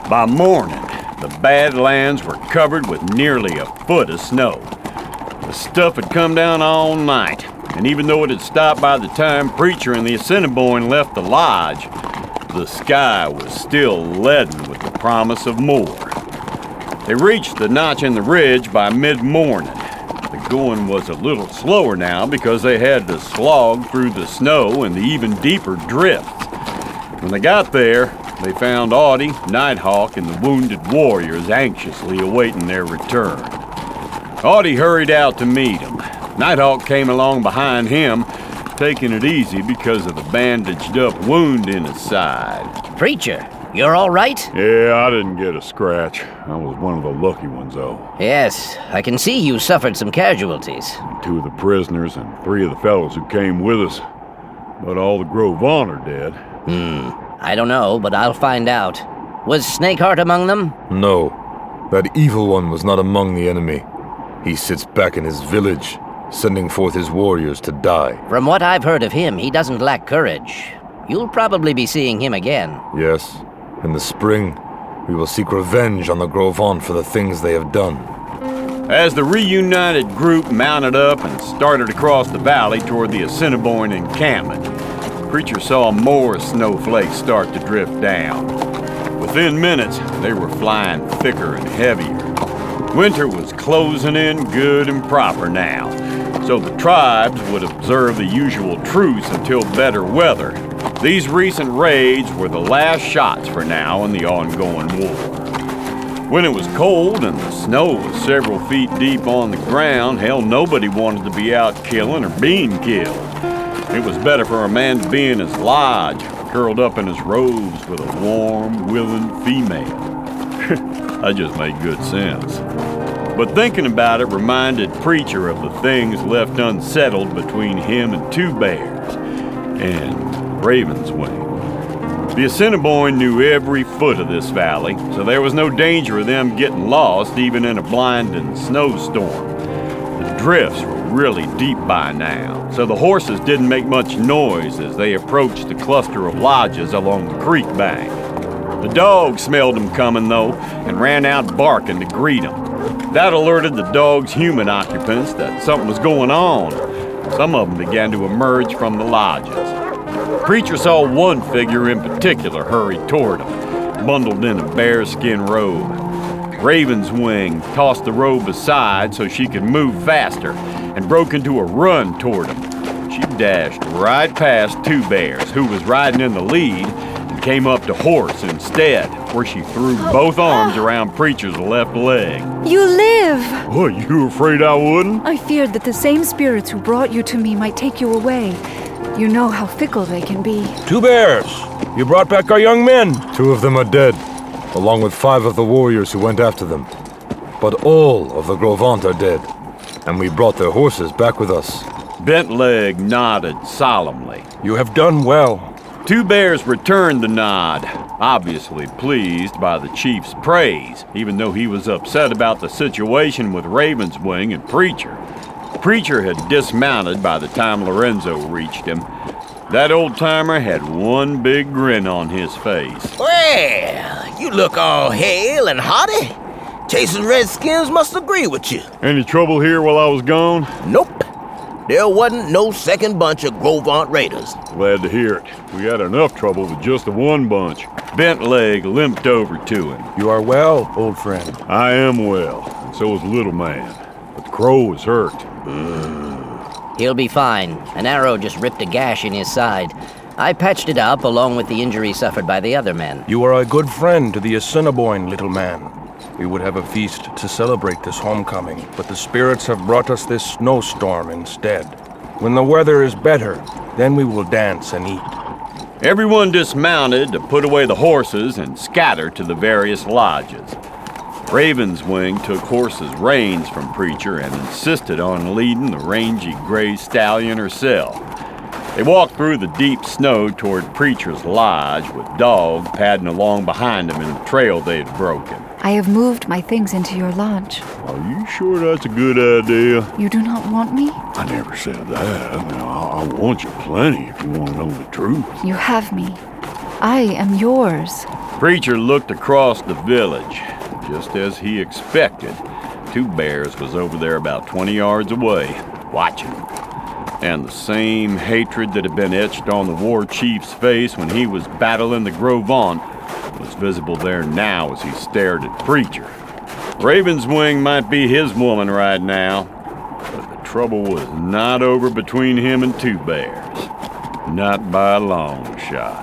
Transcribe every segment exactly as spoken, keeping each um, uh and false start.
By morning, the Badlands were covered with nearly a foot of snow. The stuff had come down all night, and even though it had stopped by the time Preacher and the Assiniboine left the lodge, the sky was still leaden with the promise of more. They reached the notch in the ridge by mid-morning. The going was a little slower now because they had to slog through the snow and the even deeper drifts. When they got there, they found Audie, Nighthawk, and the wounded warriors anxiously awaiting their return. Audie hurried out to meet them. Nighthawk came along behind him, taking it easy because of the bandaged-up wound in his side. Preacher, you're all right? Yeah, I didn't get a scratch. I was one of the lucky ones, though. Yes, I can see you suffered some casualties. Two of the prisoners and three of the fellows who came with us. But all the Gros Ventre are dead. Hmm. I don't know, but I'll find out. Was Snakeheart among them? No. That evil one was not among the enemy. He sits back in his village, sending forth his warriors to die. From what I've heard of him, he doesn't lack courage. You'll probably be seeing him again. Yes. In the spring, we will seek revenge on the Gros Ventre for the things they have done. As the reunited group mounted up and started across the valley toward the Assiniboine encampment, Preacher saw more snowflakes start to drift down. Within minutes, they were flying thicker and heavier. Winter was closing in good and proper now, so the tribes would observe the usual truce until better weather. These recent raids were the last shots for now in the ongoing war. When it was cold and the snow was several feet deep on the ground, hell, nobody wanted to be out killing or being killed. It was better for a man to be in his lodge, curled up in his robes with a warm, willing female. That just made good sense. But thinking about it reminded Preacher of the things left unsettled between him and Two Bears and Raven's Wing. The Assiniboine knew every foot of this valley, so there was no danger of them getting lost even in a blinding snowstorm. The drifts were really deep by now, so the horses didn't make much noise as they approached the cluster of lodges along the creek bank. The dogs smelled them coming, though, and ran out barking to greet them. That alerted the dogs' human occupants that something was going on. Some of them began to emerge from the lodges. Preacher saw one figure in particular hurry toward him, bundled in a bearskin robe. Raven's Wing tossed the robe aside so she could move faster and broke into a run toward him. She dashed right past Two Bears, who was riding in the lead, and came up to Horse instead, where she threw both arms around Preacher's left leg. You live! What, you were afraid I wouldn't? I feared that the same spirits who brought you to me might take you away. You know how fickle they can be. Two Bears! You brought back our young men! Two of them are dead, along with five of the warriors who went after them. But all of the Gros Ventre are dead, and we brought their horses back with us. Bentleg nodded solemnly. You have done well. Two Bears returned the nod, obviously pleased by the chief's praise, even though he was upset about the situation with Raven's Wing and Preacher. Preacher had dismounted by the time Lorenzo reached him. That old-timer had one big grin on his face. Well, you look all hale and hearty. Chasing redskins must agree with you. Any trouble here while I was gone? Nope. There wasn't no second bunch of Gros Ventre raiders. Glad to hear it. We had enough trouble with just the one bunch. Bentleg limped over to him. You are well, old friend. I am well, and so is Little Man. But the crow is hurt. Mm. He'll be fine. An arrow just ripped a gash in his side. I patched it up along with the injury suffered by the other men. You are a good friend to the Assiniboine, little man. We would have a feast to celebrate this homecoming, but the spirits have brought us this snowstorm instead. When the weather is better, then we will dance and eat. Everyone dismounted to put away the horses and scatter to the various lodges. Raven's Wing took Horse's reins from Preacher and insisted on leading the rangy gray stallion herself. They walked through the deep snow toward Preacher's lodge, with Dog padding along behind them in the trail they had broken. I have moved my things into your lodge. Are you sure that's a good idea? You do not want me? I never said that. I mean, I, I want you plenty if you want to know the truth. You have me. I am yours. Preacher looked across the village. Just as he expected, Two Bears was over there about twenty yards away, watching him. And the same hatred that had been etched on the war chief's face when he was battling the Gros Ventre was visible there now as he stared at Preacher. Ravenswing might be his woman right now, but the trouble was not over between him and Two Bears. Not by a long shot.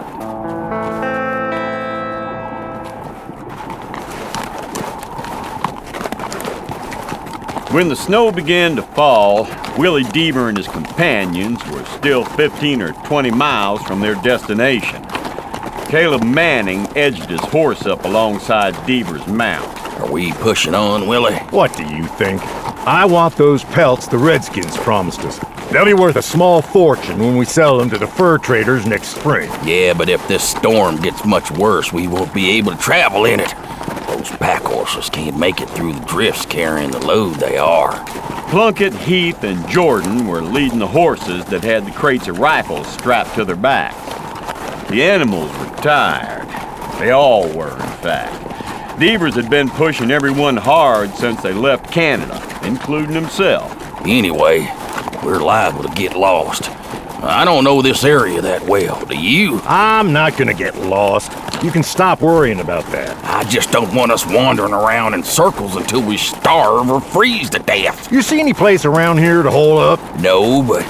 When the snow began to fall, Willie Deaver and his companions were still fifteen or twenty miles from their destination. Caleb Manning edged his horse up alongside Deaver's mount. Are we pushing on, Willie? What do you think? I want those pelts the Redskins promised us. They'll be worth a small fortune when we sell them to the fur traders next spring. Yeah, but if this storm gets much worse, we won't be able to travel in it. Those pack horses can't make it through the drifts carrying the load they are. Plunkett, Heath, and Jordan were leading the horses that had the crates of rifles strapped to their backs. The animals were tired. They all were, in fact. Deavers had been pushing everyone hard since they left Canada, including himself. Anyway, we're liable to get lost. I don't know this area that well, do you? I'm not gonna get lost. You can stop worrying about that. I just don't want us wandering around in circles until we starve or freeze to death. You see any place around here to hole up? No, but...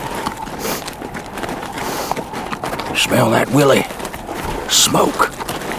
Smell that, Willie? Smoke.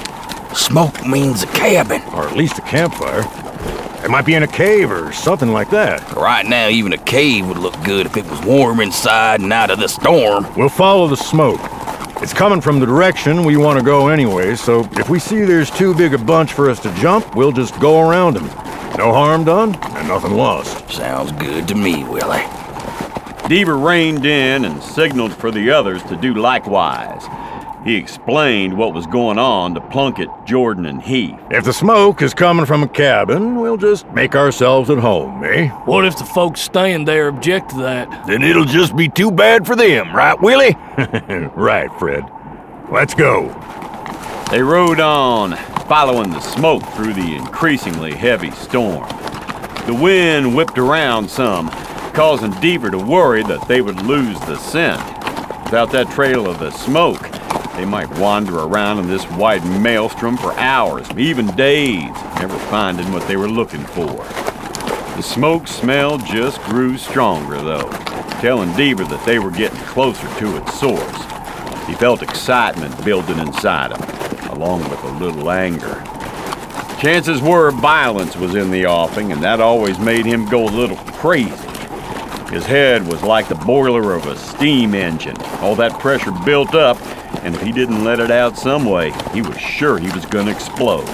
Smoke means a cabin. Or at least a campfire. It might be in a cave or something like that. Right now, even a cave would look good if it was warm inside and out of the storm. We'll follow the smoke. It's coming from the direction we want to go anyway, so if we see there's too big a bunch for us to jump, we'll just go around them. No harm done, and nothing lost. Sounds good to me, Willie. Deaver reined in and signaled for the others to do likewise. He explained what was going on to Plunkett, Jordan, and Heath. If the smoke is coming from a cabin, we'll just make ourselves at home, eh? What if the folks staying there object to that? Then it'll just be too bad for them, right, Willie? Right, Fred. Let's go. They rode on, following the smoke through the increasingly heavy storm. The wind whipped around some, causing Deaver to worry that they would lose the scent. Without that trail of the smoke, they might wander around in this white maelstrom for hours, even days, never finding what they were looking for. The smoke smell just grew stronger, though, telling Deaver that they were getting closer to its source. He felt excitement building inside him, along with a little anger. Chances were violence was in the offing, and that always made him go a little crazy. His head was like the boiler of a steam engine. All that pressure built up, and if he didn't let it out some way, he was sure he was going to explode.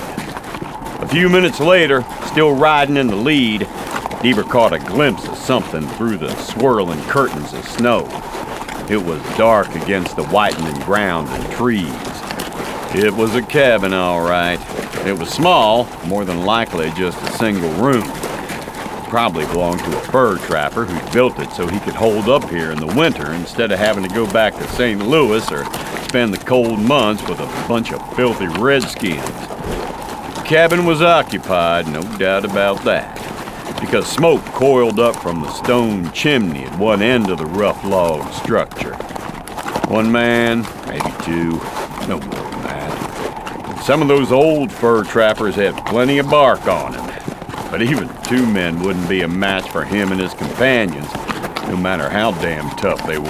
A few minutes later, still riding in the lead, Deaver caught a glimpse of something through the swirling curtains of snow. It was dark against the whitening ground and trees. It was a cabin, all right. It was small, more than likely just a single room. Probably belonged to a fur trapper who built it so he could hold up here in the winter instead of having to go back to Saint Louis or spend the cold months with a bunch of filthy redskins. The cabin was occupied, no doubt about that, because smoke coiled up from the stone chimney at one end of the rough log structure. One man, maybe two, no more than that. Some of those old fur trappers had plenty of bark on them. But even two men wouldn't be a match for him and his companions, no matter how damn tough they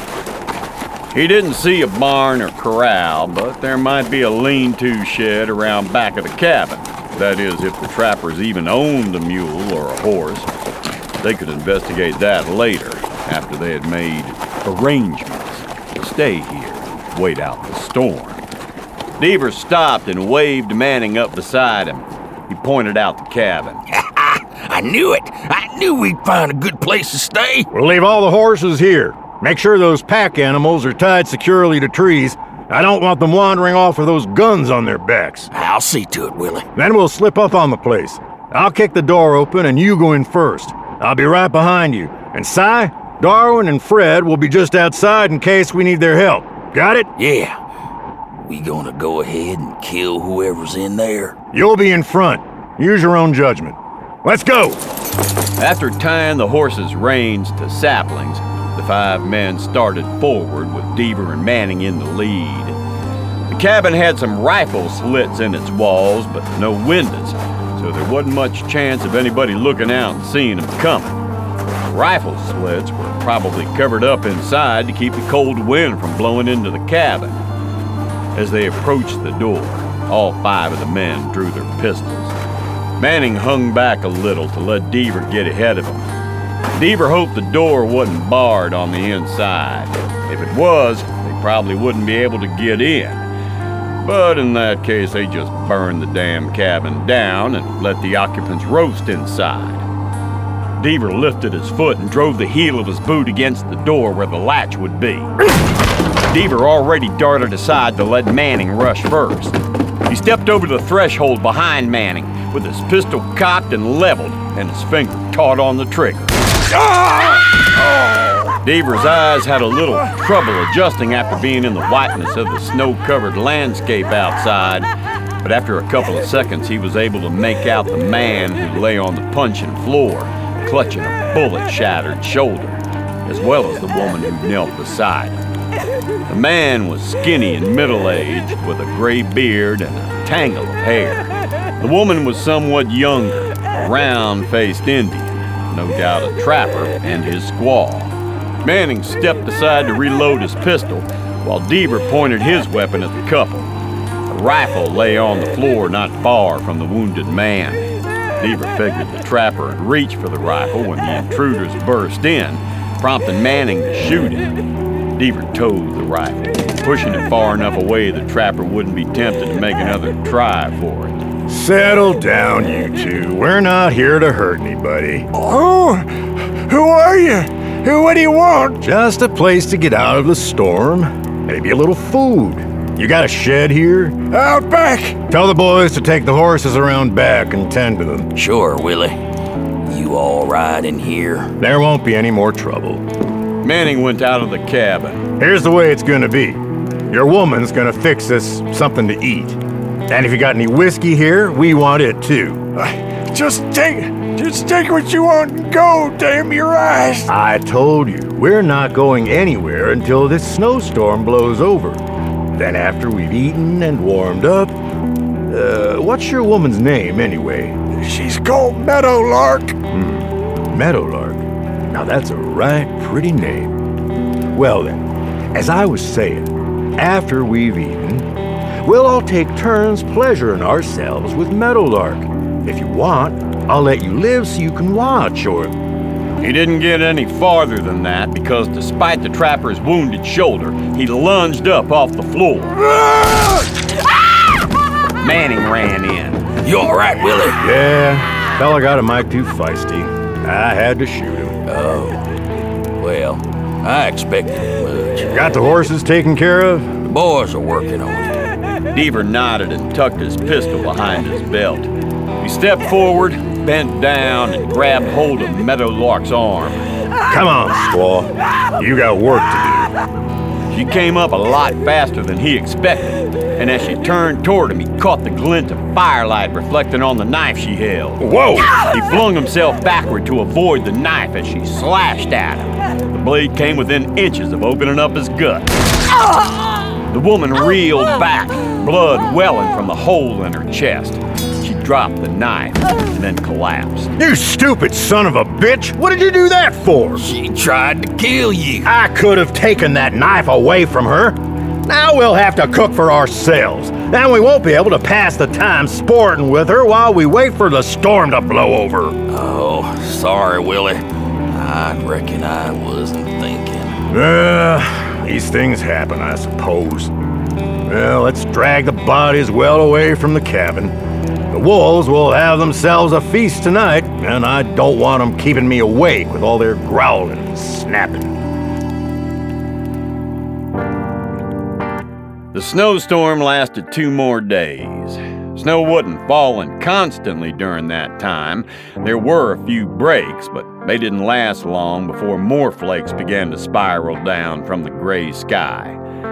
were. He didn't see a barn or corral, but there might be a lean-to shed around back of the cabin. That is, if the trappers even owned a mule or a horse. They could investigate that later, after they had made arrangements to stay here, wait out the storm. Deaver stopped and waved Manning up beside him. He pointed out the cabin. I knew it. I knew we'd find a good place to stay. We'll leave all the horses here. Make sure those pack animals are tied securely to trees. I don't want them wandering off with those guns on their backs. I'll see to it, Willie. Then we'll slip up on the place. I'll kick the door open and you go in first. I'll be right behind you. And Si, Darwin, and Fred will be just outside in case we need their help. Got it? Yeah. We gonna go ahead and kill whoever's in there? You'll be in front. Use your own judgment. Let's go! After tying the horses' reins to saplings, the five men started forward with Deaver and Manning in the lead. The cabin had some rifle slits in its walls, but no windows, so there wasn't much chance of anybody looking out and seeing them coming. The rifle slits were probably covered up inside to keep the cold wind from blowing into the cabin. As they approached the door, all five of the men drew their pistols. Manning hung back a little to let Deaver get ahead of him. Deaver hoped the door wasn't barred on the inside. If it was, they probably wouldn't be able to get in. But in that case, they just burned the damn cabin down and let the occupants roast inside. Deaver lifted his foot and drove the heel of his boot against the door where the latch would be. Deaver already darted aside to let Manning rush first. He stepped over the threshold behind Manning with his pistol cocked and leveled and his finger taut on the trigger. Deaver's eyes had a little trouble adjusting after being in the whiteness of the snow-covered landscape outside, but after a couple of seconds he was able to make out the man who lay on the puncheon floor, clutching a bullet-shattered shoulder, as well as the woman who knelt beside him. The man was skinny and middle-aged, with a gray beard and a tangle of hair. The woman was somewhat younger, a round-faced Indian, no doubt a trapper and his squaw. Manning stepped aside to reload his pistol, while Deaver pointed his weapon at the couple. A rifle lay on the floor not far from the wounded man. Deaver figured the trapper had reached for the rifle when the intruders burst in, prompting Manning to shoot him. Deaver towed the rifle, pushing it far enough away the trapper wouldn't be tempted to make another try for it. Settle down, you two. We're not here to hurt anybody. Who? Who are you? Who? What do you want? Just a place to get out of the storm. Maybe a little food. You got a shed here? Out back! Tell the boys to take the horses around back and tend to them. Sure, Willie. You all right in here? There won't be any more trouble. Manning went out of the cabin. Here's the way it's gonna be. Your woman's gonna fix us something to eat. And if you got any whiskey here, we want it too. Just take, just take what you want and go, damn your eyes. I told you, we're not going anywhere until this snowstorm blows over. Then after we've eaten and warmed up, uh, what's your woman's name anyway? She's called Meadowlark. Hmm, Meadowlark. Now that's a right pretty name. Well then, as I was saying, after we've eaten, we'll all take turns pleasuring ourselves with Meadowlark. If you want, I'll let you live so you can watch, or... He didn't get any farther than that because despite the trapper's wounded shoulder, he lunged up off the floor. Manning ran in. You all right, Willie? Yeah, fella got a mite too feisty. I had to shoot him. Oh, well, I expected much. Got the horses taken care of? The boys are working on it. Deaver nodded and tucked his pistol behind his belt. He stepped forward, bent down, and grabbed hold of Meadowlark's arm. Come on, squaw. You got work to do. She came up a lot faster than he expected, and as she turned toward him, he caught the glint of firelight reflecting on the knife she held. Whoa! He flung himself backward to avoid the knife as she slashed at him. The blade came within inches of opening up his gut. The woman reeled back, blood welling from the hole in her chest. She dropped the knife and then collapsed. You stupid son of a bitch! What did you do that for? She tried to kill you. I could have taken that knife away from her. Now we'll have to cook for ourselves. Then we won't be able to pass the time sporting with her while we wait for the storm to blow over. Oh, sorry, Willie. I reckon I wasn't thinking. Uh, these things happen, I suppose. Well, let's drag the bodies well away from the cabin. The wolves will have themselves a feast tonight, and I don't want them keeping me awake with all their growling and snapping. The snowstorm lasted two more days. Snow wasn't falling constantly during that time. There were a few breaks, but they didn't last long before more flakes began to spiral down from the gray sky.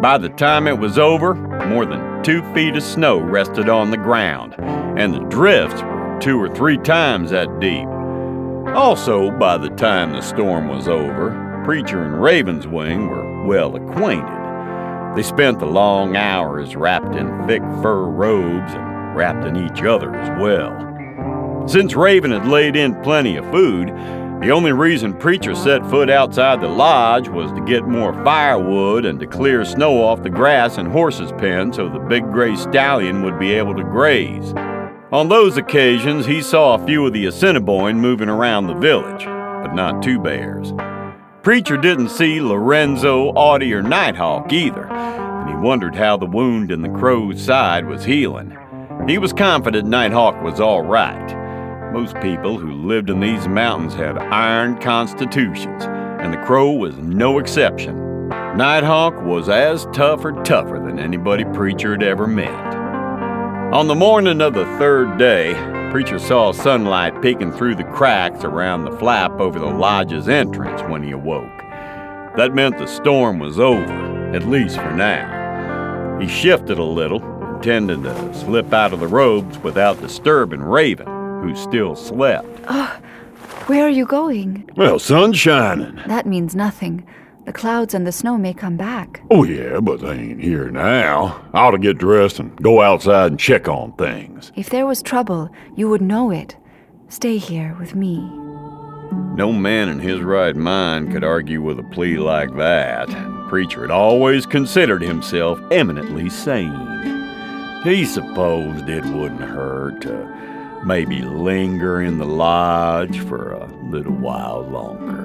By the time it was over, more than two feet of snow rested on the ground, and the drifts were two or three times that deep. Also, by the time the storm was over, Preacher and Ravenswing were well acquainted. They spent the long hours wrapped in thick fur robes and wrapped in each other as well. Since Raven had laid in plenty of food, the only reason Preacher set foot outside the lodge was to get more firewood and to clear snow off the grass in Horse's pen so the big gray stallion would be able to graze. On those occasions, he saw a few of the Assiniboine moving around the village, but not two bears. Preacher didn't see Lorenzo, Audie, or Nighthawk either, and he wondered how the wound in the crow's side was healing. He was confident Nighthawk was all right. Most people who lived in these mountains had iron constitutions, and the crow was no exception. Nighthawk was as tough or tougher than anybody Preacher had ever met. On the morning of the third day, Preacher saw sunlight peeking through the cracks around the flap over the lodge's entrance when he awoke. That meant the storm was over, at least for now. He shifted a little, intending to slip out of the robes without disturbing Raven, who still slept. Oh, where are you going? Well, sun's shining. That means nothing. The clouds and the snow may come back. Oh, yeah, but they ain't here now. I ought to get dressed and go outside and check on things. If there was trouble, you would know it. Stay here with me. No man in his right mind could argue with a plea like that. Preacher had always considered himself eminently sane. He supposed it wouldn't hurt to maybe linger in the lodge for a little while longer.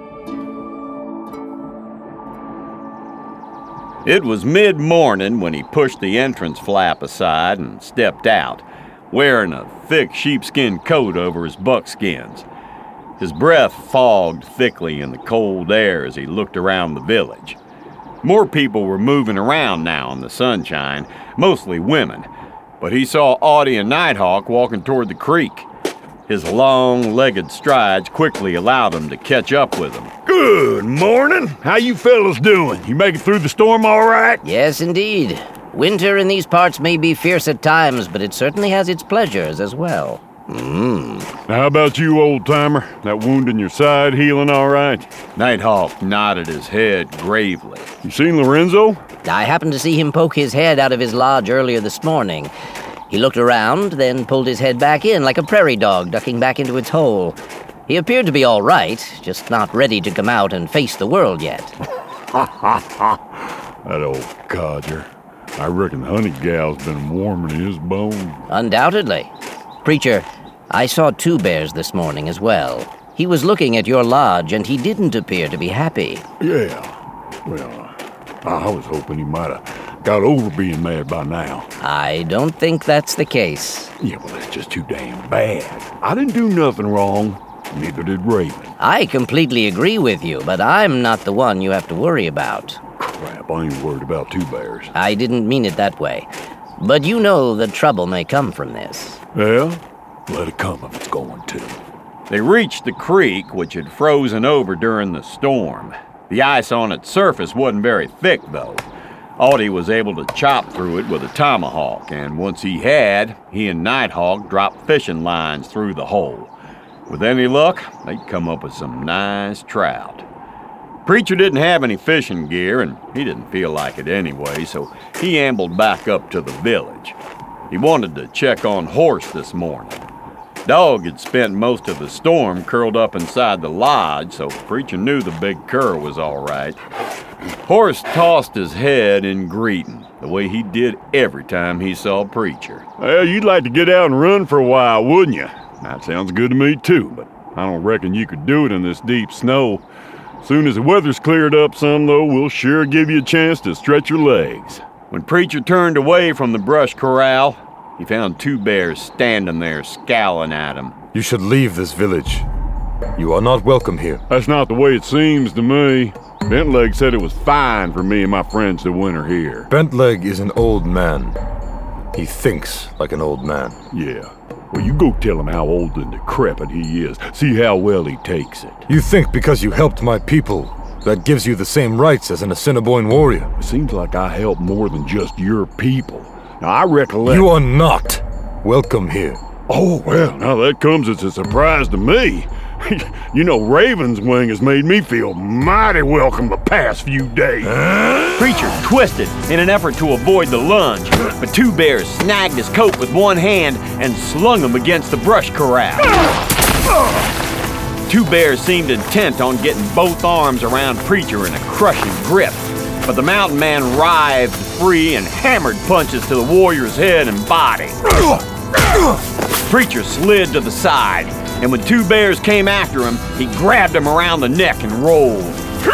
It was mid-morning when he pushed the entrance flap aside and stepped out, wearing a thick sheepskin coat over his buckskins. His breath fogged thickly in the cold air as he looked around the village. More people were moving around now in the sunshine, mostly women, but he saw Audie and Nighthawk walking toward the creek. His long-legged strides quickly allowed him to catch up with them. Good morning. How you fellas doing? You make it through the storm all right? Yes, indeed. Winter in these parts may be fierce at times, but it certainly has its pleasures as well. Mmm. How about you, old-timer? That wound in your side healing all right? Nighthawk nodded his head gravely. You seen Lorenzo? I happened to see him poke his head out of his lodge earlier this morning. He looked around, then pulled his head back in like a prairie dog ducking back into its hole. He appeared to be all right, just not ready to come out and face the world yet. Ha ha ha! That old codger. I reckon the honey gal's been warming his bones. Undoubtedly. Preacher, I saw Two Bears this morning as well. He was looking at your lodge, and he didn't appear to be happy. Yeah. Well, I was hoping he might have got over being mad by now. I don't think that's the case. Yeah, well, that's just too damn bad. I didn't do nothing wrong. Neither did Raven. I completely agree with you, but I'm not the one you have to worry about. Crap, I ain't worried about Two Bears. I didn't mean it that way. But you know that trouble may come from this. Yeah? Let it come if it's going to. They reached the creek, which had frozen over during the storm. The ice on its surface wasn't very thick, though. Audie was able to chop through it with a tomahawk, and once he had, he and Nighthawk dropped fishing lines through the hole. With any luck, they'd come up with some nice trout. Preacher didn't have any fishing gear, and he didn't feel like it anyway, so he ambled back up to the village. He wanted to check on Horse this morning. Dog had spent most of the storm curled up inside the lodge, so Preacher knew the big cur was all right. Horse tossed his head in greeting, the way he did every time he saw Preacher. Well, you'd like to get out and run for a while, wouldn't you? That sounds good to me, too, but I don't reckon you could do it in this deep snow. Soon as the weather's cleared up some, though, we'll sure give you a chance to stretch your legs. When Preacher turned away from the brush corral, he found Two Bears standing there scowling at him. You should leave this village. You are not welcome here. That's not the way it seems to me. Bentleg said it was fine for me and my friends to winter here. Bentleg is an old man. He thinks like an old man. Yeah. Well, you go tell him how old and decrepit he is. See how well he takes it. You think because you helped my people, That gives you the same rights as an Assiniboine warrior. It seems like I help more than just your people. Now, I recollect... You are not welcome here. Oh, well, now that comes as a surprise to me. You know, Raven's Wing has made me feel mighty welcome the past few days. Preacher twisted in an effort to avoid the lunge, but Two Bears snagged his coat with one hand and slung him against the brush corral. Two Bears seemed intent on getting both arms around Preacher in a crushing grip, but the mountain man writhed free and hammered punches to the warrior's head and body. Preacher slid to the side, and when Two Bears came after him, he grabbed him around the neck and rolled.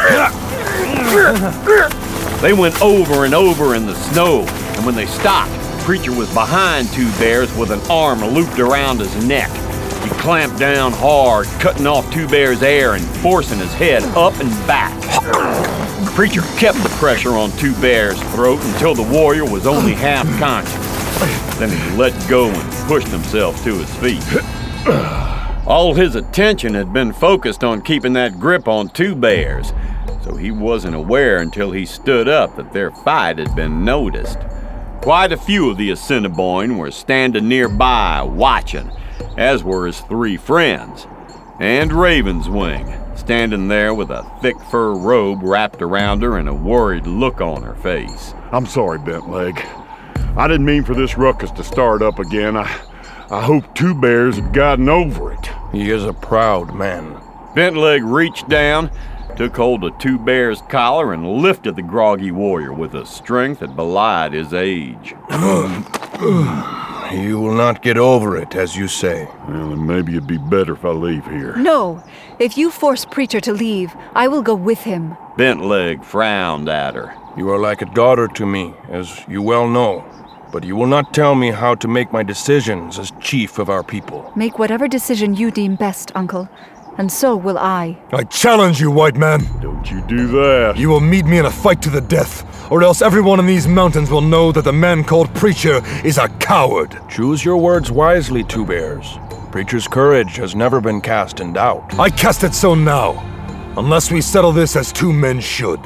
They went over and over in the snow, and when they stopped, Preacher was behind Two Bears with an arm looped around his neck. He clamped down hard, cutting off Two Bears' air and forcing his head up and back. Preacher kept the pressure on Two Bears' throat until the warrior was only half conscious. Then he let go and pushed himself to his feet. All his attention had been focused on keeping that grip on Two Bears, so he wasn't aware until he stood up that their fight had been noticed. Quite a few of the Assiniboine were standing nearby watching, as were his three friends, and Raven's Wing, standing there with a thick fur robe wrapped around her and a worried look on her face. I'm sorry, Bentleg. I didn't mean for this ruckus to start up again. I, I hope Two Bears had gotten over it. He is a proud man. Bentleg reached down, took hold of Two Bears' collar, and lifted the groggy warrior with a strength that belied his age. You will not get over it, as you say. Well, then maybe it'd be better if I leave here. No. If you force Preacher to leave, I will go with him. Bentleg frowned at her. You are like a daughter to me, as you well know. But you will not tell me how to make my decisions as chief of our people. Make whatever decision you deem best, Uncle. And so will I. I challenge you, white man. Don't you do that. You will meet me in a fight to the death, or else everyone in these mountains will know that the man called Preacher is a coward. Choose your words wisely, Two Bears. Preacher's courage has never been cast in doubt. I cast it so now, unless we settle this as two men should.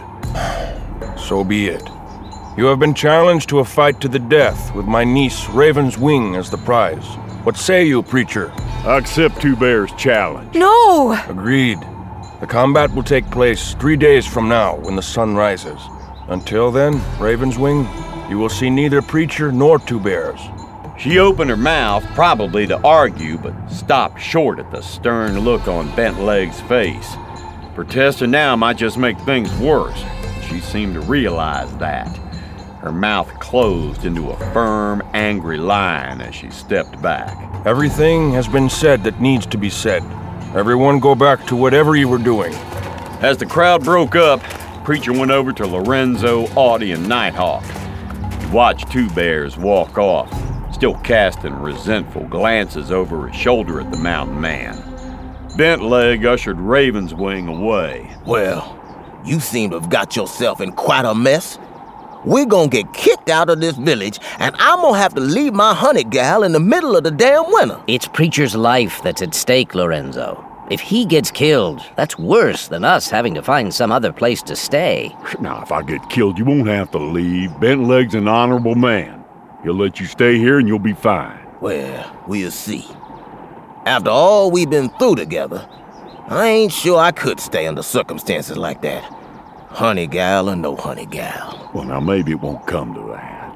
So be it. You have been challenged to a fight to the death with my niece Raven's Wing as the prize. What say you, Preacher? I accept Two Bears' challenge. No! Agreed. The combat will take place three days from now when the sun rises. Until then, Raven's Wing, you will see neither Preacher nor Two Bears. She opened her mouth, probably to argue, but stopped short at the stern look on Bentleg's face. Protesting now might just make things worse. She seemed to realize that. Her mouth closed into a firm, angry line as she stepped back. Everything has been said that needs to be said. Everyone go back to whatever you were doing. As the crowd broke up, Preacher went over to Lorenzo, Audie, and Nighthawk. He watched Two Bears walk off, still casting resentful glances over his shoulder at the mountain man. Bentleg ushered Raven's Wing away. Well, you seem to have got yourself in quite a mess. We're gonna get kicked out of this village, and I'm gonna have to leave my honey gal in the middle of the damn winter. It's Preacher's life that's at stake, Lorenzo. If he gets killed, that's worse than us having to find some other place to stay. Now, if I get killed, you won't have to leave. Bentleg's an honorable man. He'll let you stay here and you'll be fine. Well, we'll see. After all we've been through together, I ain't sure I could stay under circumstances like that. Honey gal or no honey gal. Well, now maybe it won't come to that.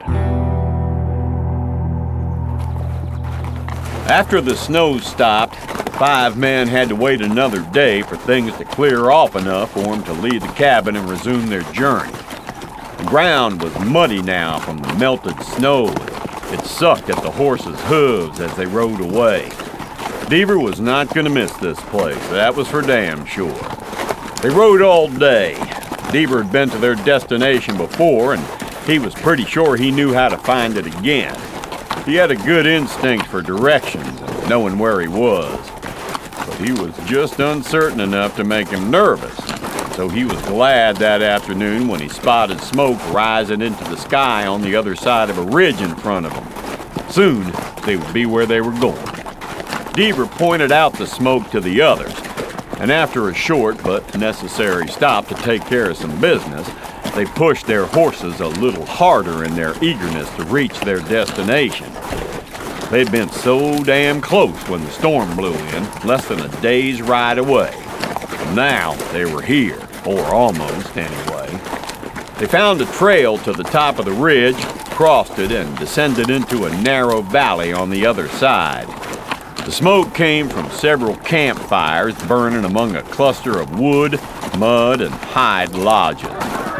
After the snow stopped, five men had to wait another day for things to clear off enough for them to leave the cabin and resume their journey. The ground was muddy now from the melted snow. It sucked at the horses' hooves as they rode away. Deaver was not going to miss this place, that was for damn sure. They rode all day. Deaver had been to their destination before, and he was pretty sure he knew how to find it again. He had a good instinct for directions and knowing where he was. But he was just uncertain enough to make him nervous. So he was glad that afternoon when he spotted smoke rising into the sky on the other side of a ridge in front of him. Soon, they would be where they were going. Deaver pointed out the smoke to the others. and after a short but necessary stop to take care of some business, they pushed their horses a little harder in their eagerness to reach their destination. They'd been so damn close when the storm blew in, less than a day's ride away. Now they were here, or almost anyway. They found a trail to the top of the ridge, crossed it, and descended into a narrow valley on the other side. The smoke came from several campfires burning among a cluster of wood, mud, and hide lodges.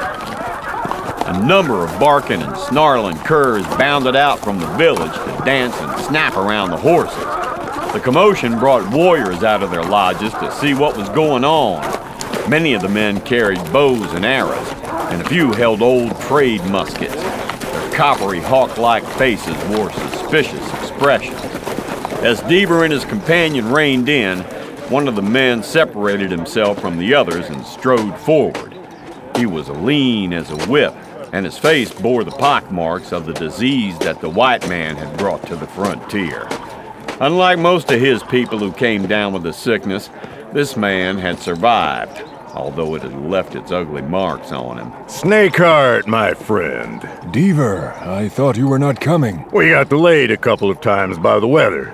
A number of barking and snarling curs bounded out from the village to dance and snap around the horses. The commotion brought warriors out of their lodges to see what was going on. Many of the men carried bows and arrows, and a few held old trade muskets. Their coppery hawk-like faces wore suspicious expressions. As Deaver and his companion reined in, one of the men separated himself from the others and strode forward. He was lean as a whip, and his face bore the pockmarks of the disease that the white man had brought to the frontier. Unlike most of his people who came down with the sickness, this man had survived, although it had left its ugly marks on him. Snakeheart, my friend. Deaver, I thought you were not coming. We got delayed a couple of times by the weather.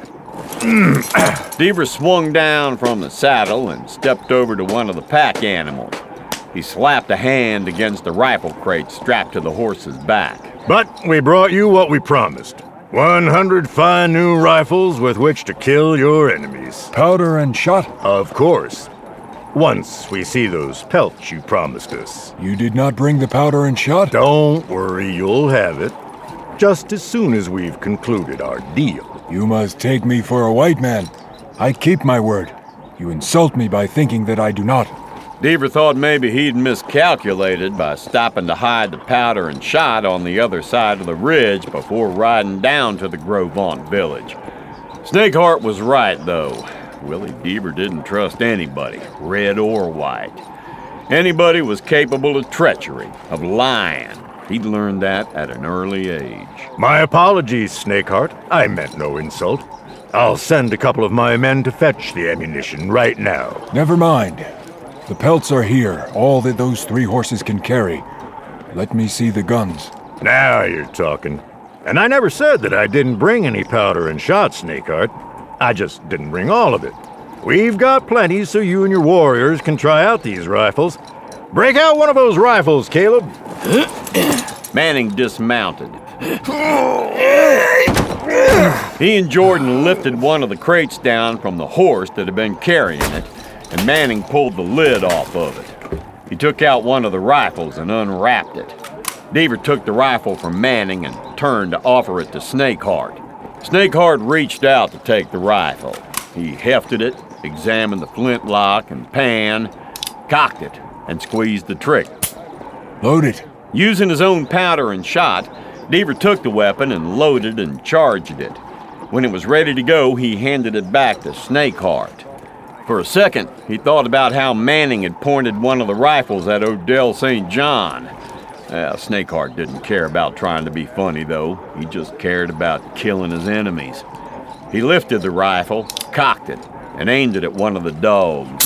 Deaver swung down from the saddle and stepped over to one of the pack animals. He slapped a hand against the rifle crate strapped to the horse's back. But we brought you what we promised. one hundred fine new rifles with which to kill your enemies. Powder and shot? Of course. Once we see those pelts you promised us. You did not bring the powder and shot? Don't worry, you'll have it. Just as soon as we've concluded our deal. You must take me for a white man. I keep my word. You insult me by thinking that I do not. Deaver thought maybe he'd miscalculated by stopping to hide the powder and shot on the other side of the ridge before riding down to the Grovant village. Snakeheart was right, though. Willie Deaver didn't trust anybody, red or white. Anybody was capable of treachery, of lying. He'd learned that at an early age. My apologies, Snakeheart. I meant no insult. I'll send a couple of my men to fetch the ammunition right now. Never mind. The pelts are here, all that those three horses can carry. Let me see the guns. Now you're talking. And I never said that I didn't bring any powder and shot, Snakeheart. I just didn't bring all of it. We've got plenty so you and your warriors can try out these rifles. Break out one of those rifles, Caleb. Manning dismounted. He and Jordan lifted one of the crates down from the horse that had been carrying it, and Manning pulled the lid off of it. He took out one of the rifles and unwrapped it. Deaver took the rifle from Manning and turned to offer it to Snakeheart. Snakeheart reached out to take the rifle. He hefted it, examined the flintlock and pan, cocked it, and squeezed the trigger. Load it. Using his own powder and shot, Deaver took the weapon and loaded and charged it. When it was ready to go, he handed it back to Snakeheart. For a second, he thought about how Manning had pointed one of the rifles at Odell Saint John. Uh, Snakeheart didn't care about trying to be funny, though. He just cared about killing his enemies. He lifted the rifle, cocked it, and aimed it at one of the dogs.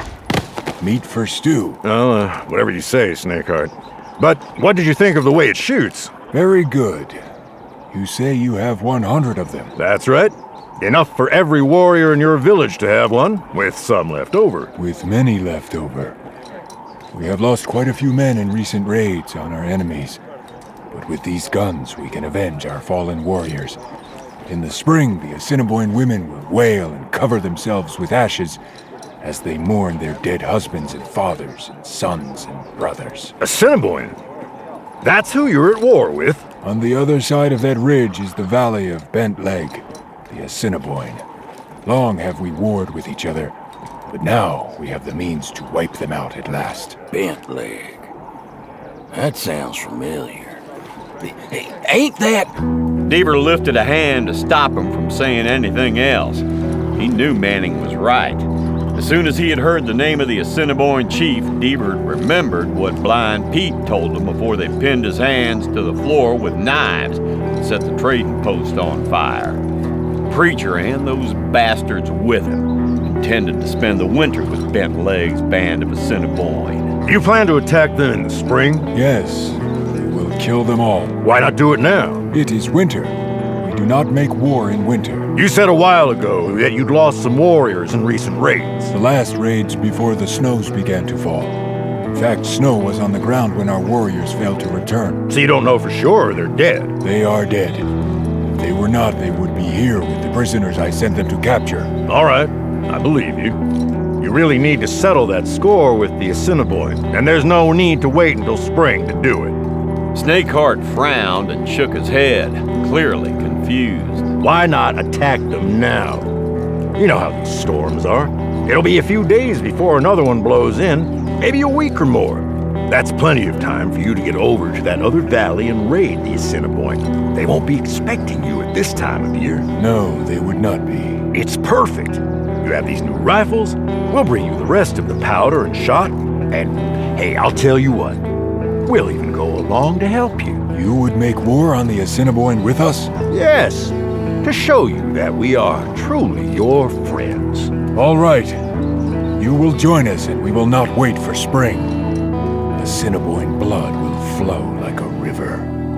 Meat for stew. Well, uh, whatever you say, Snakeheart. But what did you think of the way it shoots? Very good. You say you have one hundred of them. That's right. Enough for every warrior in your village to have one, with some left over. With many left over. We have lost quite a few men in recent raids on our enemies. But with these guns, we can avenge our fallen warriors. In the spring, the Assiniboine women will wail and cover themselves with ashes as they mourn their dead husbands and fathers and sons and brothers. Assiniboine? That's who you're at war with? On the other side of that ridge is the valley of Bent Leg, the Assiniboine. Long have we warred with each other, but now we have the means to wipe them out at last. Bent Leg. That sounds familiar. Hey, ain't that... Deaver lifted a hand to stop him from saying anything else. He knew Manning was right. As soon as he had heard the name of the Assiniboine chief, Deaver remembered what Blind Pete told him before they pinned his hands to the floor with knives and set the trading post on fire. Preacher and those bastards with him. intended to spend the winter with Bent Leg's band of Assiniboine. You plan to attack them in the spring? Yes, we will kill them all. Why not do it now? It is winter. We do not make war in winter. You said a while ago that you'd lost some warriors in recent raids. The last raids before the snows began to fall. In fact, snow was on the ground when our warriors failed to return. So you don't know for sure they're dead? They are dead. If they were not, they would be here with the prisoners I sent them to capture. All right, I believe you. You really need to settle that score with the Assiniboine, and there's no need to wait until spring to do it. Snakeheart frowned and shook his head, clearly confused. Why not attack them now? You know how these storms are. It'll be a few days before another one blows in, maybe a week or more. That's plenty of time for you to get over to that other valley and raid the Assiniboine. They won't be expecting you at this time of year. No, they would not be. It's perfect. You have these new rifles, we'll bring you the rest of the powder and shot, and hey, I'll tell you what, we'll even go along to help you. You would make war on the Assiniboine with us? Yes, to show you that we are truly your friends. All right. You will join us, and we will not wait for spring. Assiniboine blood will flow like a river.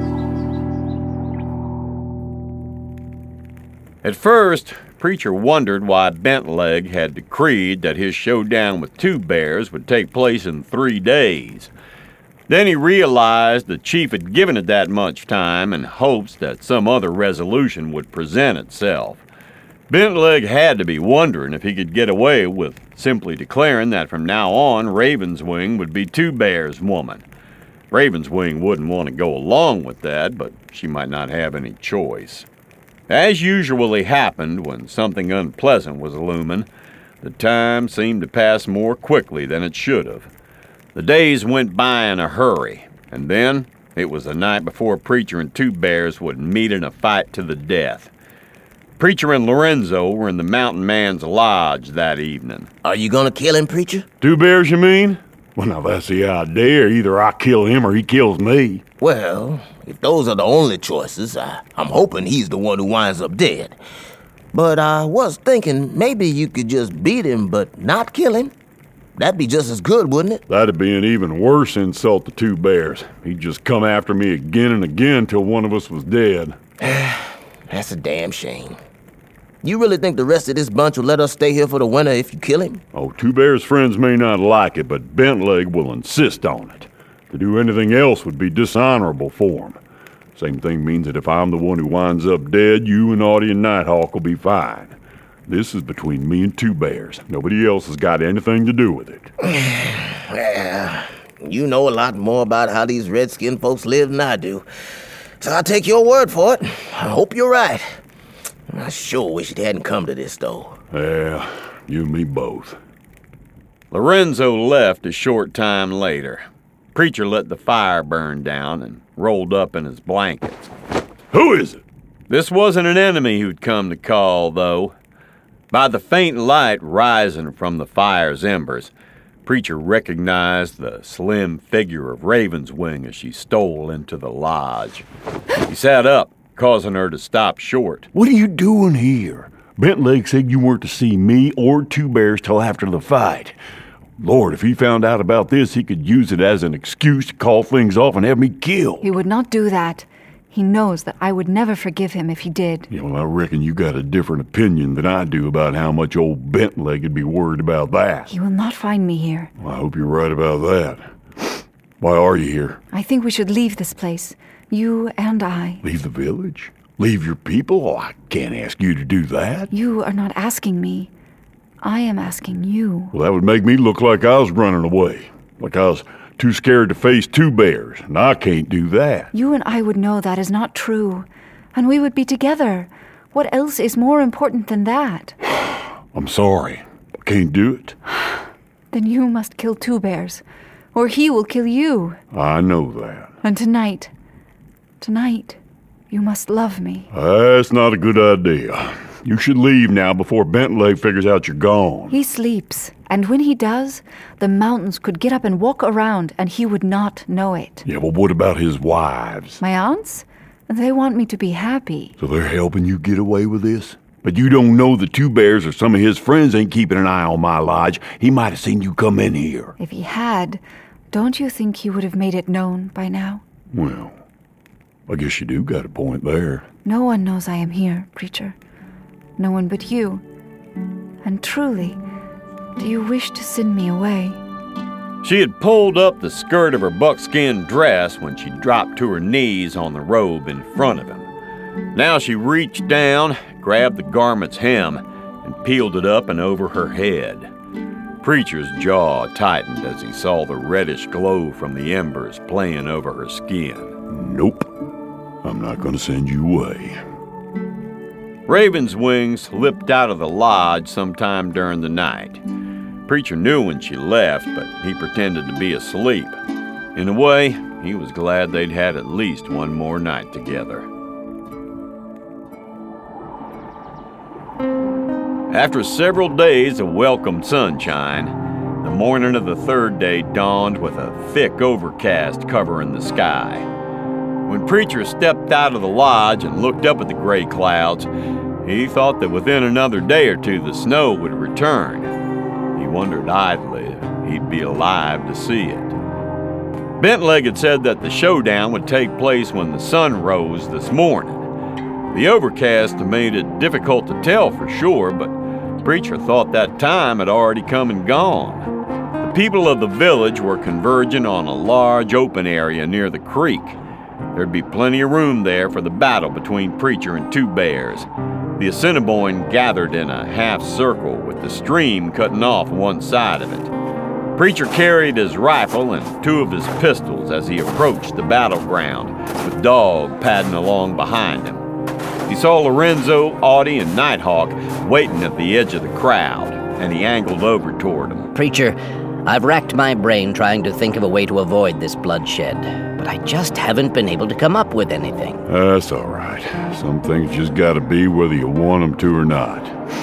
At first, Preacher wondered why Bent Leg had decreed that his showdown with Two Bears would take place in three days. Then he realized the chief had given it that much time in hopes that some other resolution would present itself. Bent Leg had to be wondering if he could get away with simply declaring that from now on Ravenswing would be Two Bears' woman. Ravenswing wouldn't want to go along with that, but she might not have any choice. As usually happened when something unpleasant was looming, the time seemed to pass more quickly than it should have. The days went by in a hurry, and then it was the night before Preacher and Two Bears would meet in a fight to the death. Preacher and Lorenzo were in the mountain man's lodge that evening. Are you gonna kill him, Preacher? Two Bears, you mean? Well, now that's the idea. Either I kill him or he kills me. Well, if those are the only choices, I, I'm hoping he's the one who winds up dead. But I was thinking maybe you could just beat him but not kill him. That'd be just as good, wouldn't it? That'd be an even worse insult to Two Bears. He'd just come after me again and again till one of us was dead. That's a damn shame. You really think the rest of this bunch will let us stay here for the winter if you kill him? Oh, Two Bears' friends may not like it, but Bent Leg will insist on it. To do anything else would be dishonorable for him. Same thing means that if I'm the one who winds up dead, you and Audie and Nighthawk will be fine. This is between me and Two Bears. Nobody else has got anything to do with it. Well, you know a lot more about how these redskin folks live than I do. So I'll take your word for it. I hope you're right. I sure wish it hadn't come to this, though. Yeah, you and me both. Lorenzo left a short time later. Preacher let the fire burn down and rolled up in his blankets. Who is it? This wasn't an enemy who'd come to call, though. By the faint light rising from the fire's embers, Preacher recognized the slim figure of Ravenswing as she stole into the lodge. He sat up, causing her to stop short. What are you doing here? Bent Leg said you weren't to see me or Two Bears till after the fight. Lord, if he found out about this, he could use it as an excuse to call things off and have me killed. He would not do that. He knows that I would never forgive him if he did. Yeah, well, I reckon you got a different opinion than I do about how much old Bent Leg would be worried about that. He will not find me here. Well, I hope you're right about that. Why are you here? I think we should leave this place. You and I. Leave the village? Leave your people? Oh, I can't ask you to do that. You are not asking me. I am asking you. Well, that would make me look like I was running away. Like I was too scared to face Two Bears, and I can't do that. You and I would know that is not true, and we would be together. What else is more important than that? I'm sorry. I can't do it. Then you must kill Two Bears, or he will kill you. I know that. And tonight, tonight, you must love me. That's not a good idea. You should leave now before Bent Leg figures out you're gone. He sleeps, and when he does, the mountains could get up and walk around, and he would not know it. Yeah, well, what about his wives? My aunts? They want me to be happy. So they're helping you get away with this? But you don't know the Two Bears or some of his friends ain't keeping an eye on my lodge. He might have seen you come in here. If he had, don't you think he would have made it known by now? Well, I guess you do got a point there. No one knows I am here, preacher. No one but you. And truly, do you wish to send me away? She had pulled up the skirt of her buckskin dress when she dropped to her knees on the robe in front of him. Now she reached down, grabbed the garment's hem, and peeled it up and over her head. Preacher's jaw tightened as he saw the reddish glow from the embers playing over her skin. Nope. I'm not going to send you away. Ravenswing slipped out of the lodge sometime during the night. Preacher knew when she left, but he pretended to be asleep. In a way, he was glad they'd had at least one more night together. After several days of welcome sunshine, the morning of the third day dawned with a thick overcast covering the sky. When Preacher stepped out of the lodge and looked up at the gray clouds, he thought that within another day or two the snow would return. He wondered idly if he'd be alive to see it. Bentleg had said that the showdown would take place when the sun rose this morning. The overcast made it difficult to tell for sure, but Preacher thought that time had already come and gone. The people of the village were converging on a large open area near the creek. There'd be plenty of room there for the battle between Preacher and Two Bears. The Assiniboine gathered in a half circle with the stream cutting off one side of it. Preacher carried his rifle and two of his pistols as he approached the battleground, with Dog padding along behind him. He saw Lorenzo, Audie, and Nighthawk waiting at the edge of the crowd, and he angled over toward them. Preacher, I've racked my brain trying to think of a way to avoid this bloodshed, but I just haven't been able to come up with anything. That's all right. Some things just gotta be whether you want them to or not.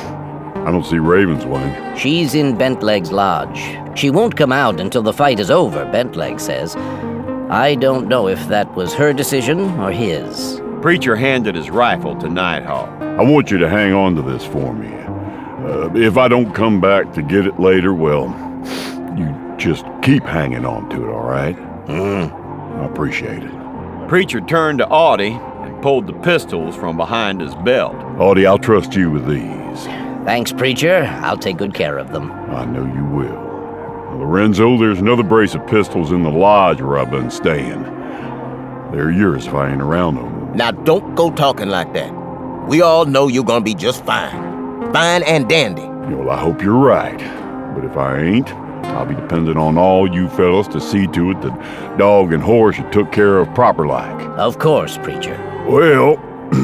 I don't see Ravenswing. She's in Bentleg's lodge. She won't come out until the fight is over, Bentleg says. I don't know if that was her decision or his. Preacher handed his rifle to Nighthawk. I want you to hang on to this for me. Uh, if I don't come back to get it later, well, you just keep hanging on to it, all right? Mm. I appreciate it. Preacher turned to Audie and pulled the pistols from behind his belt. Audie, I'll trust you with these. Thanks, Preacher. I'll take good care of them. I know you will. Lorenzo, there's another brace of pistols in the lodge where I've been staying. They're yours if I ain't around no more. Now don't go talking like that. We all know you're gonna be just fine. Fine and dandy. Well, I hope you're right. But if I ain't, I'll be dependent on all you fellas to see to it that Dog and Horse are took care of proper like. Of course, Preacher. Well,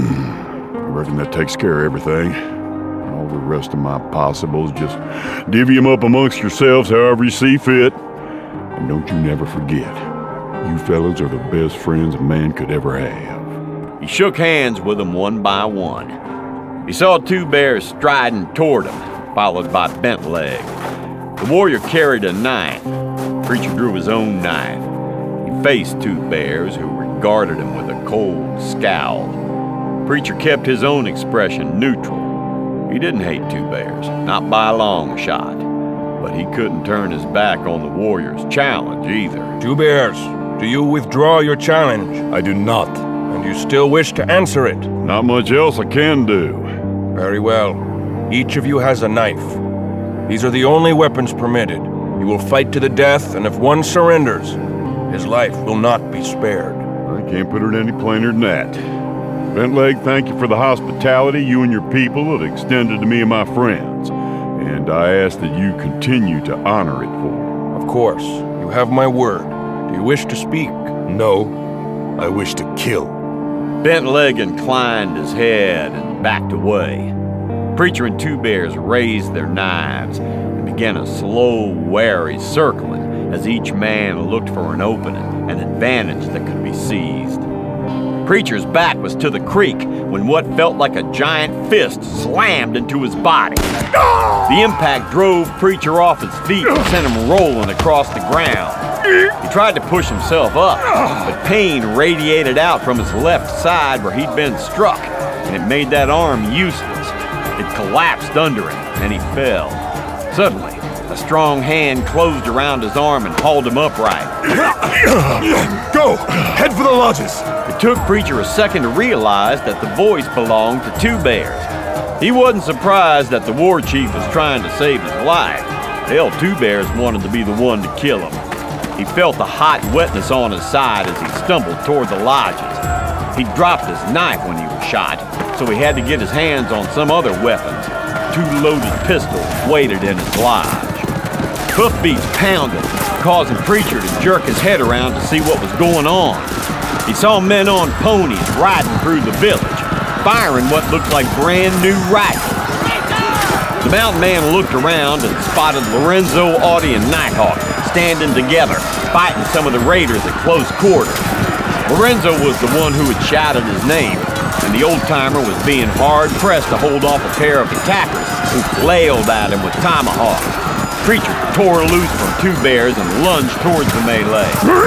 I reckon that takes care of everything. All the rest of my possibles, just divvy them up amongst yourselves however you see fit. And don't you never forget, you fellas are the best friends a man could ever have. He shook hands with them one by one. He saw Two Bears striding toward him, followed by Bentleg. The warrior carried a knife. Preacher drew his own knife. He faced Two Bears, who regarded him with a cold scowl. Preacher kept his own expression neutral. He didn't hate Two Bears, not by a long shot. But he couldn't turn his back on the warrior's challenge either. Two Bears, do you withdraw your challenge? I do not. And you still wish to answer it? Not much else I can do. Very well. Each of you has a knife. These are the only weapons permitted. You will fight to the death, and if one surrenders, his life will not be spared. I can't put it any plainer than that. Bentleg, thank you for the hospitality you and your people have extended to me and my friends. And I ask that you continue to honor it for me. Of course. You have my word. Do you wish to speak? No. I wish to kill. Bentleg inclined his head and backed away. Preacher and Two Bears raised their knives and began a slow, wary circling as each man looked for an opening, an advantage that could be seized. Preacher's back was to the creek when what felt like a giant fist slammed into his body. The impact drove Preacher off his feet and sent him rolling across the ground. He tried to push himself up, but pain radiated out from his left side where he'd been struck, and it made that arm useless. It collapsed under him, and he fell. Suddenly, a strong hand closed around his arm and hauled him upright. Go! Head for the lodges! It took Preacher a second to realize that the voice belonged to Two Bears. He wasn't surprised that the war chief was trying to save his life. Hell, Two Bears wanted to be the one to kill him. He felt the hot wetness on his side as he stumbled toward the lodges. He dropped his knife when he was shot, so he had to get his hands on some other weapons. Two loaded pistols waited in his lodge. Hoofbeats pounded, causing Preacher to jerk his head around to see what was going on. He saw men on ponies riding through the village, firing what looked like brand new rifles. The mountain man looked around and spotted Lorenzo, Audie, and Nighthawk standing together, fighting some of the raiders at close quarters. Lorenzo was the one who had shouted his name, and the old-timer was being hard-pressed to hold off a pair of attackers who flailed at him with tomahawks. Preacher tore loose from Two Bears and lunged towards the melee.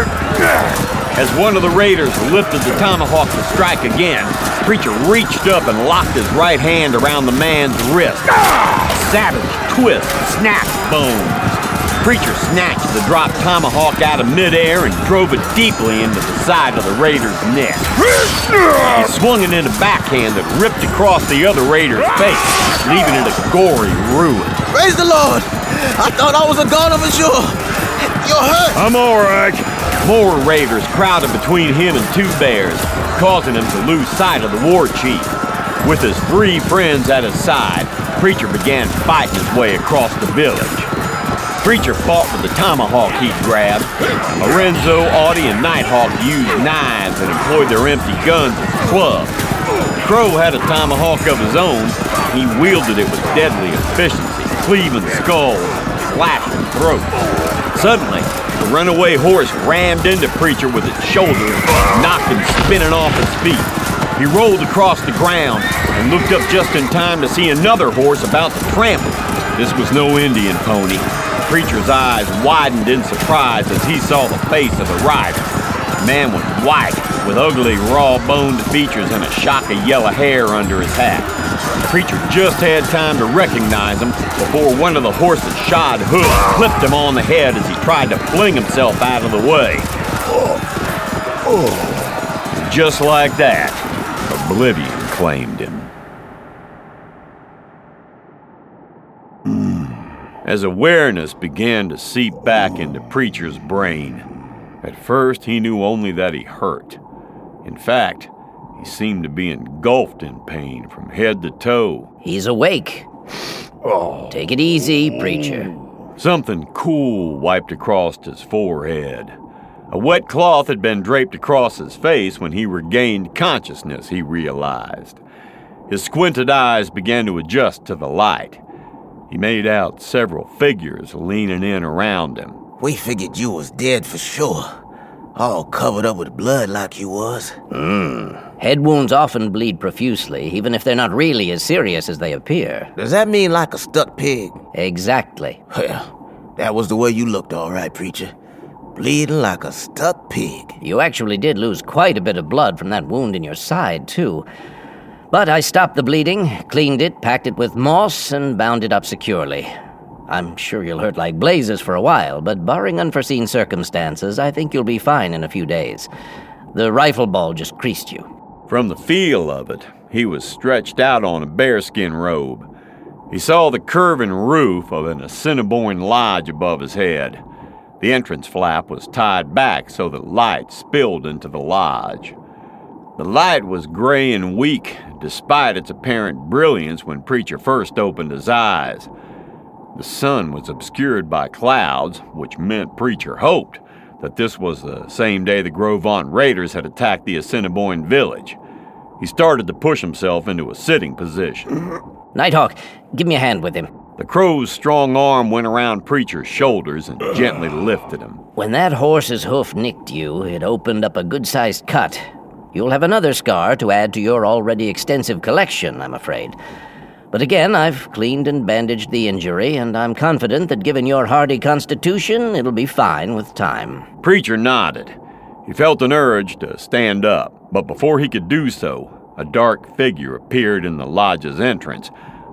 As one of the raiders lifted the tomahawk to strike again, Preacher reached up and locked his right hand around the man's wrist. A savage twist snapped bones. Preacher snatched the dropped tomahawk out of midair and drove it deeply into the side of the raider's neck. He swung it in a backhand that ripped across the other raider's face, leaving it a gory ruin. Praise the Lord! I thought I was a goner for sure. You're hurt. I'm all right. More raiders crowded between him and Two Bears, causing him to lose sight of the war chief. With his three friends at his side, Preacher began fighting his way across the village. Preacher fought with the tomahawk he'd grabbed. Lorenzo, Audie, and Nighthawk used knives and employed their empty guns as clubs. Crow had a tomahawk of his own. He wielded it with deadly efficiency, cleaving skulls and slashing throats. Suddenly, the runaway horse rammed into Preacher with its shoulder and knocked him spinning off his feet. He rolled across the ground and looked up just in time to see another horse about to trample. This was no Indian pony. Preacher's eyes widened in surprise as he saw the face of the rider. The man was white, with ugly, raw-boned features and a shock of yellow hair under his hat. Preacher just had time to recognize him before one of the horse's shod hooves clipped him on the head as he tried to fling himself out of the way. Just like that, oblivion claimed him. As awareness began to seep back into Preacher's brain, at first he knew only that he hurt. In fact, he seemed to be engulfed in pain from head to toe. He's awake. Oh. Take it easy, Preacher. Something cool wiped across his forehead. A wet cloth had been draped across his face when he regained consciousness, he realized. His squinted eyes began to adjust to the light. He made out several figures leaning in around him. We figured you was dead for sure. All covered up with blood like you was. Mm. Head wounds often bleed profusely, even if they're not really as serious as they appear. Does that mean like a stuck pig? Exactly. Well, that was the way you looked, all right, Preacher. Bleeding like a stuck pig. You actually did lose quite a bit of blood from that wound in your side, too. But I stopped the bleeding, cleaned it, packed it with moss, and bound it up securely. I'm sure you'll hurt like blazes for a while, but barring unforeseen circumstances, I think you'll be fine in a few days. The rifle ball just creased you. From the feel of it, he was stretched out on a bearskin robe. He saw the curving roof of an Assiniboine lodge above his head. The entrance flap was tied back so that light spilled into the lodge. The light was gray and weak, despite its apparent brilliance when Preacher first opened his eyes. The sun was obscured by clouds, which meant Preacher hoped that this was the same day the Gros Ventre raiders had attacked the Assiniboine village. He started to push himself into a sitting position. Nighthawk, give me a hand with him. The crow's strong arm went around Preacher's shoulders and gently lifted him. When that horse's hoof nicked you, it opened up a good-sized cut. You'll have another scar to add to your already extensive collection, I'm afraid. But again, I've cleaned and bandaged the injury, and I'm confident that given your hardy constitution, it'll be fine with time. Preacher nodded. He felt an urge to stand up, but before he could do so, a dark figure appeared in the lodge's entrance,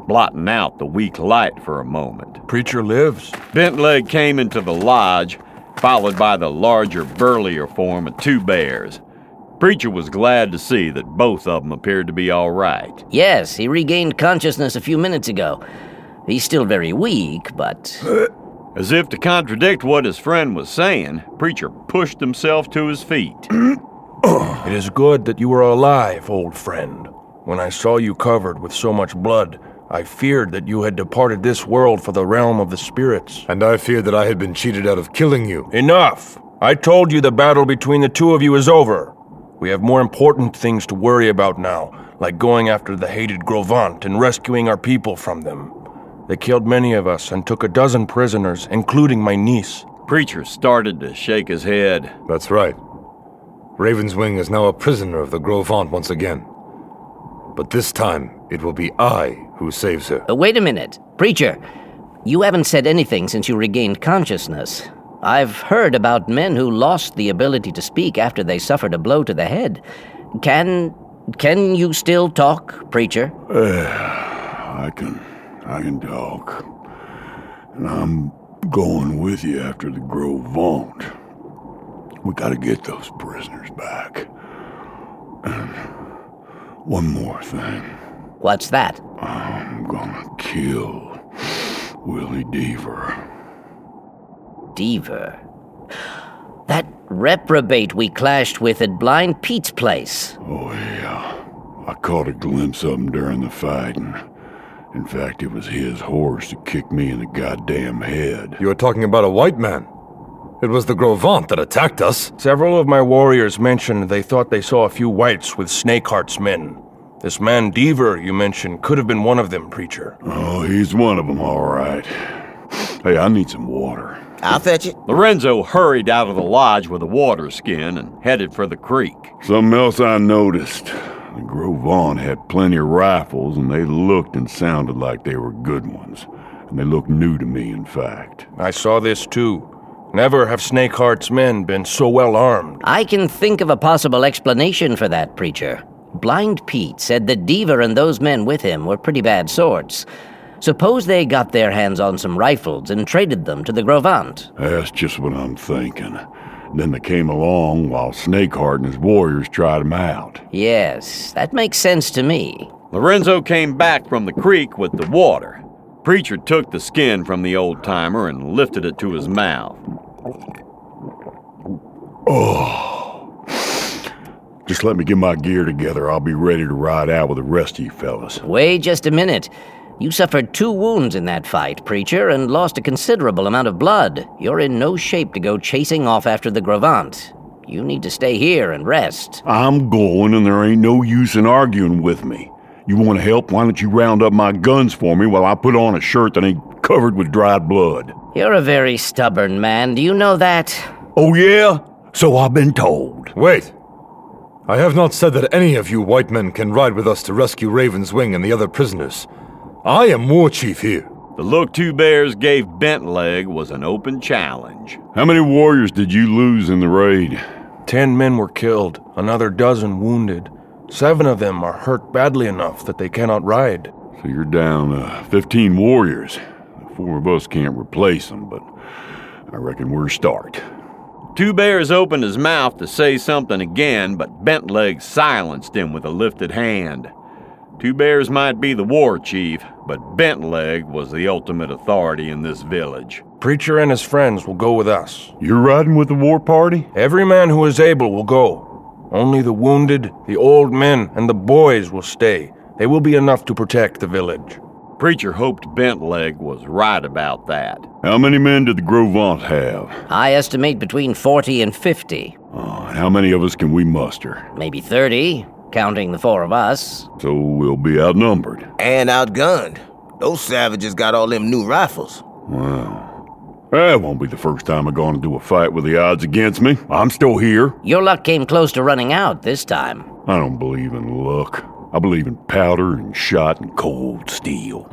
blotting out the weak light for a moment. Preacher lives. Bentleg came into the lodge, followed by the larger, burlier form of Two Bears. Preacher was glad to see that both of them appeared to be all right. Yes, he regained consciousness a few minutes ago. He's still very weak, but... As if to contradict what his friend was saying, Preacher pushed himself to his feet. It is good that you are alive, old friend. When I saw you covered with so much blood, I feared that you had departed this world for the realm of the spirits. And I feared that I had been cheated out of killing you. Enough! I told you the battle between the two of you is over. We have more important things to worry about now, like going after the hated Grovant and rescuing our people from them. They killed many of us and took a dozen prisoners, including my niece. Preacher started to shake his head. That's right. Ravenswing is now a prisoner of the Grovant once again. But this time, it will be I who saves her. Uh, wait a minute. Preacher, you haven't said anything since you regained consciousness. I've heard about men who lost the ability to speak after they suffered a blow to the head. Can... can you still talk, Preacher? Uh, I can... I can talk. And I'm going with you after the Grovant. We gotta get those prisoners back. And one more thing. What's that? I'm gonna kill Willie Deaver. Deaver? That reprobate we clashed with at Blind Pete's place. Oh, yeah. I caught a glimpse of him during the fighting. In fact, it was his horse that kicked me in the goddamn head. You are talking about a white man. It was the Grovant that attacked us. Several of my warriors mentioned they thought they saw a few whites with Snakeheart's men. This man Deaver you mentioned could have been one of them, Preacher. Oh, he's one of them, all right. Hey, I need some water. I'll fetch it. Lorenzo hurried out of the lodge with a water skin and headed for the creek. Something else I noticed. The Grovant had plenty of rifles, and they looked and sounded like they were good ones. And they looked new to me, in fact. I saw this, too. Never have Snakeheart's men been so well armed. I can think of a possible explanation for that, Preacher. Blind Pete said that Deaver and those men with him were pretty bad sorts. Suppose they got their hands on some rifles and traded them to the Grovant. That's just what I'm thinking. Then they came along while Snakeheart and his warriors tried them out. Yes, that makes sense to me. Lorenzo came back from the creek with the water. Preacher took the skin from the old-timer and lifted it to his mouth. Oh. Just let me get my gear together. I'll be ready to ride out with the rest of you fellas. Wait just a minute. You suffered two wounds in that fight, Preacher, and lost a considerable amount of blood. You're in no shape to go chasing off after the Grovant. You need to stay here and rest. I'm going, and there ain't no use in arguing with me. You want to help? Why don't you round up my guns for me while I put on a shirt that ain't covered with dried blood? You're a very stubborn man. Do you know that? Oh, yeah? So I've been told. Wait. I have not said that any of you white men can ride with us to rescue Ravenswing and the other prisoners. I am war chief here. The look Two Bears gave Bentleg was an open challenge. How many warriors did you lose in the raid? Ten men were killed, another dozen wounded. Seven of them are hurt badly enough that they cannot ride. So you're down uh, fifteen warriors. The four of us can't replace them, but I reckon we're a start. Two Bears opened his mouth to say something again, but Bentleg silenced him with a lifted hand. Two Bears might be the war chief, but Bentleg was the ultimate authority in this village. Preacher and his friends will go with us. You're riding with the war party? Every man who is able will go. Only the wounded, the old men, and the boys will stay. They will be enough to protect the village. Preacher hoped Bentleg was right about that. How many men did the Grovant have? I estimate between forty and fifty. Oh, and how many of us can we muster? Maybe thirty, counting the four of us. So we'll be outnumbered. And outgunned. Those savages got all them new rifles. Wow. That won't be the first time I'm going to do a fight with the odds against me. I'm still here. Your luck came close to running out this time. I don't believe in luck. I believe in powder and shot and cold steel.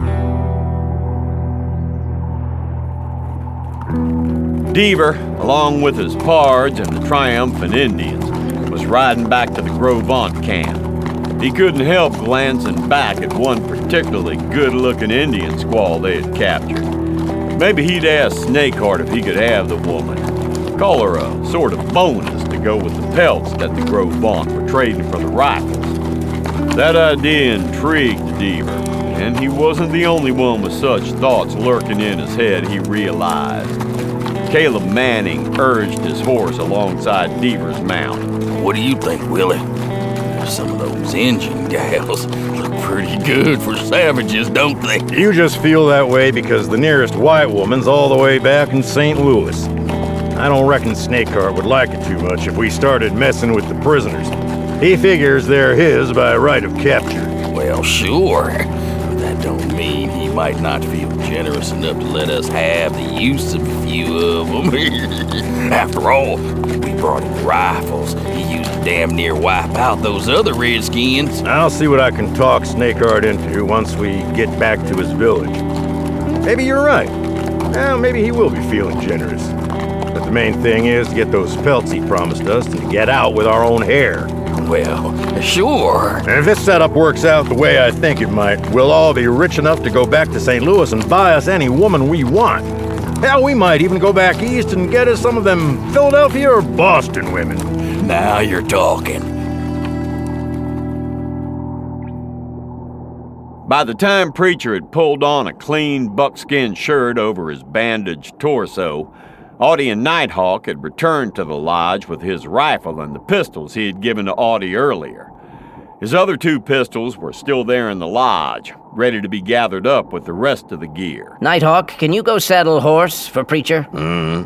Deaver, along with his pards and the triumphant Indians, was riding back to the Grovant camp. He couldn't help glancing back at one particularly good-looking Indian squaw they had captured. Maybe he'd ask Snakeheart if he could have the woman. Call her a sort of bonus to go with the pelts that the Gros Ventres were trading for the rifles. That idea intrigued Deaver, and he wasn't the only one with such thoughts lurking in his head, he realized. Caleb Manning urged his horse alongside Deaver's mount. What do you think, Willie? Some of those Injun gals look pretty good for savages, don't they? You just feel that way because the nearest white woman's all the way back in Saint Louis. I don't reckon Snakeheart would like it too much if we started messing with the prisoners. He figures they're his by right of capture. Well, sure. But that don't mean he might not feel generous enough to let us have the use of a few of them. After all, we brought him rifles. He used to damn near wipe out those other redskins. I'll see what I can talk Snakeheart into once we get back to his village. Maybe you're right. Well, maybe he will be feeling generous. But the main thing is to get those pelts he promised us and to get out with our own hair. Well, sure. And if this setup works out the way I think it might, we'll all be rich enough to go back to Saint Louis and buy us any woman we want. Hell, we might even go back east and get us some of them Philadelphia or Boston women. Now you're talking. By the time Preacher had pulled on a clean buckskin shirt over his bandaged torso, Audie and Nighthawk had returned to the lodge with his rifle and the pistols he had given to Audie earlier. His other two pistols were still there in the lodge, ready to be gathered up with the rest of the gear. Nighthawk, can you go saddle horse for Preacher? Hmm.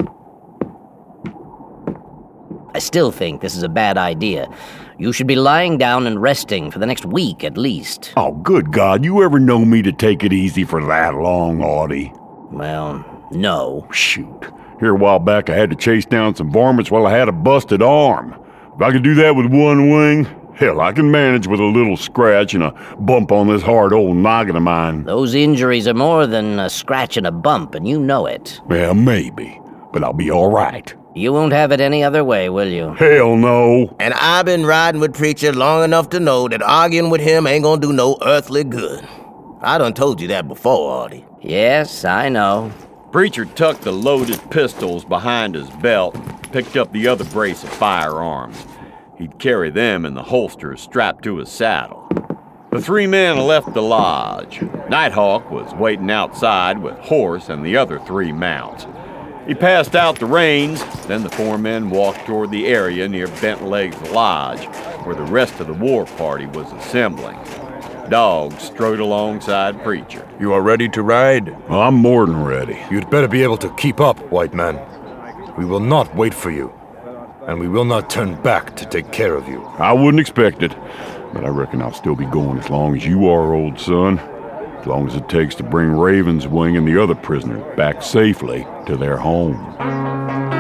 I still think this is a bad idea. You should be lying down and resting for the next week at least. Oh, good God, you ever know me to take it easy for that long, Audie? Well, no. Shoot. Here a while back I had to chase down some varmints while I had a busted arm. If I could do that with one wing, hell, I can manage with a little scratch and a bump on this hard old noggin of mine. Those injuries are more than a scratch and a bump, and you know it. Well, maybe, but I'll be all right. You won't have it any other way, will you? Hell no. And I've been riding with Preacher long enough to know that arguing with him ain't gonna do no earthly good. I done told you that before, Audie. Yes, I know. Preacher tucked the loaded pistols behind his belt, picked up the other brace of firearms. He'd carry them in the holsters strapped to his saddle. The three men left the lodge. Nighthawk was waiting outside with Horse and the other three mounts. He passed out the reins, then the four men walked toward the area near Bent Leg's lodge, where the rest of the war party was assembling. Dog strode alongside Preacher. You are ready to ride? I'm more than ready. You'd better be able to keep up, white man. We will not wait for you, and we will not turn back to take care of you. I wouldn't expect it, but I reckon I'll still be going as long as you are, old son. As long as it takes to bring Ravenswing and the other prisoners back safely to their home.